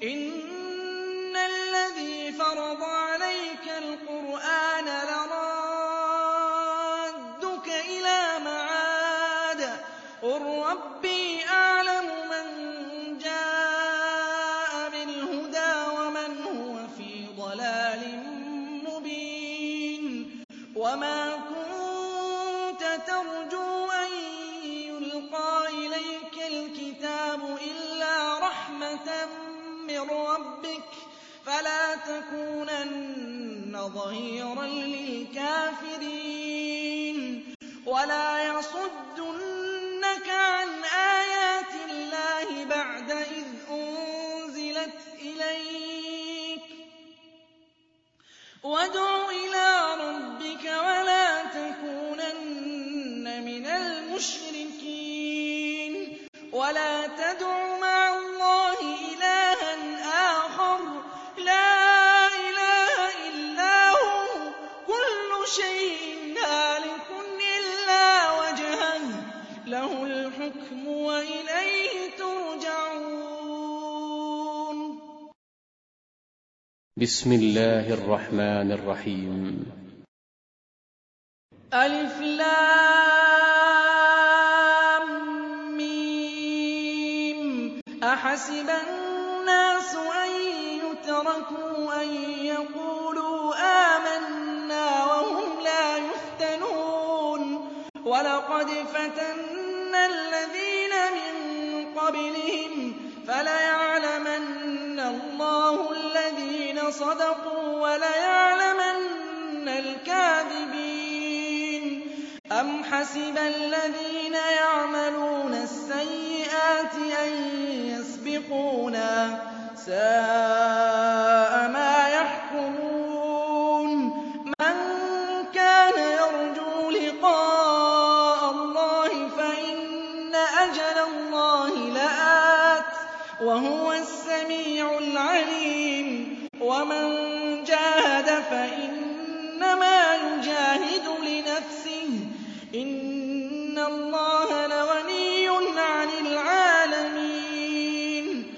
إِنَّ الَّذِي فَرَضَ عَلَيْكَ الْقُرْآنَ لَرَادُّكَ إِلَىٰ مَعَادٍ ۚ قُل رَّبِّي أَعْلَمُ مَن جَاءَ بِالْهُدَىٰ وَمَنْ هُوَ فِي ضَلَالٍ مُّبِينٍ وَمَا كُنتَ تَرْجُو أَن يُلْقَىٰ إِلَيْكَ الْكِتَابُ إِلَّا رَحْمَةً مِّن رَّبِّكَ فَلَا تَكُونَنَّ ظَهِيرًا لِّلْكَافِرِينَ وَلَا يَصُدُّنَّكَ عَنْ آيَاتِ اللَّهِ بَعْدَ إِذْ أُنزِلَتْ إِلَيْكَ ۖ وَادْعُ إِلَىٰ رَبِّكَ وَلَا تَكُونَنَّ مِنَ الْمُشْرِكِينَ وَلَا تَدْعُ مَعَ اللَّهِ إِلَٰهًا آخَرَ ۖ لَا إِلَٰهَ إِلَّا هُوَ ۚ كُلُّ شَيْءٍ هَالِكٌ إِلَّا وَجْهَهُ ۚ لَهُ الْحُكْمُ وَإِلَيْهِ تُرْجَعُونَ. بسم الله الرحمن الرحيم. ألف لام ميم. أحسب الناس أن يتركوا أن يقولوا آمنا وهم لا يفتنون ولقد فتنا الذين من قبلهم فليعلمن الله الذين صدقوا وليعلمن الكاذبين. أم حسب الذين يعملون السيئات أن يسبقونا ساء ما يحكمون. من كان يرجو لقاء الله فإن أجل الله لآت وهو السميع العليم. ومن جاهد فإنما يجاهد